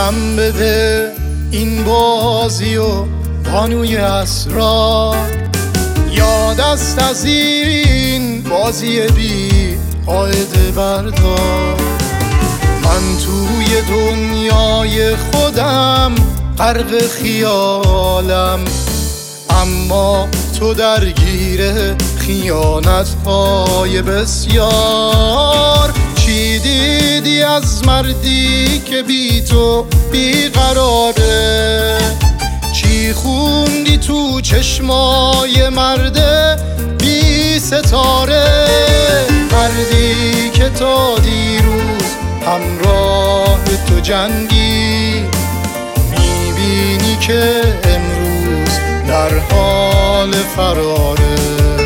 یادم بده این بازی و بانوی اسرار. یاد است از این بازی بی قاعده بردار. من توی دنیای خودم غرق خیالم، اما تو درگیر خیانت‌های بسیار. چی دیدی از مردی که بی تو بیقراره؟ چی خوندی تو چشمای مرد بی ستاره؟ مردی که تا دیروز همراه تو جنگی، میبینی که امروز در حال فراره.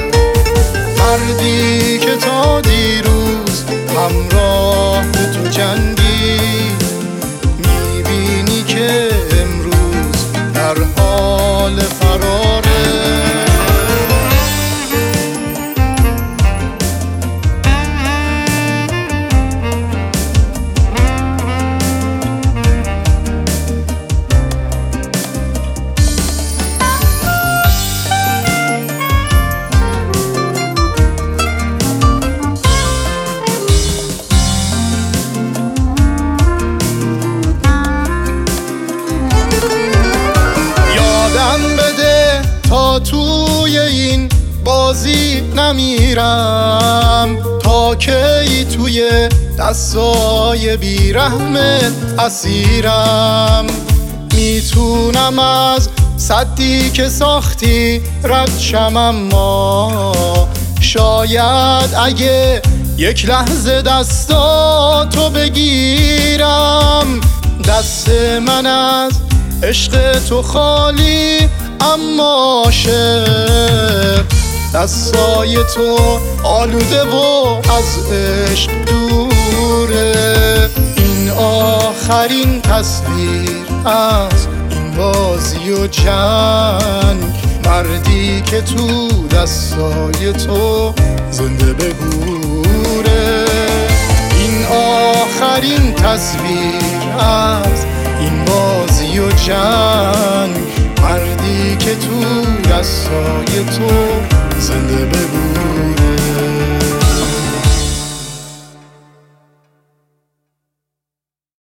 مردی که تا دیروز همراه تو جنگی، میبینی که امروز در حال فراره. توی این بازی نمیرم تا کی توی دستای بیرحمت اسیرم. میتونم از سدی که ساختی رد شم، اما شاید اگه یک لحظه دستاتو بگیرم. دست من از عشق تو خالی، اما عاشق دستای تو آلوده و از عشق دوره. این آخرین تصویر از این بازی و جنگ، مردی که تو دستای تو زنده بگوره. این آخرین تصویر از این بازی و جنگ، مردی که تو دستای تو زنده بگو.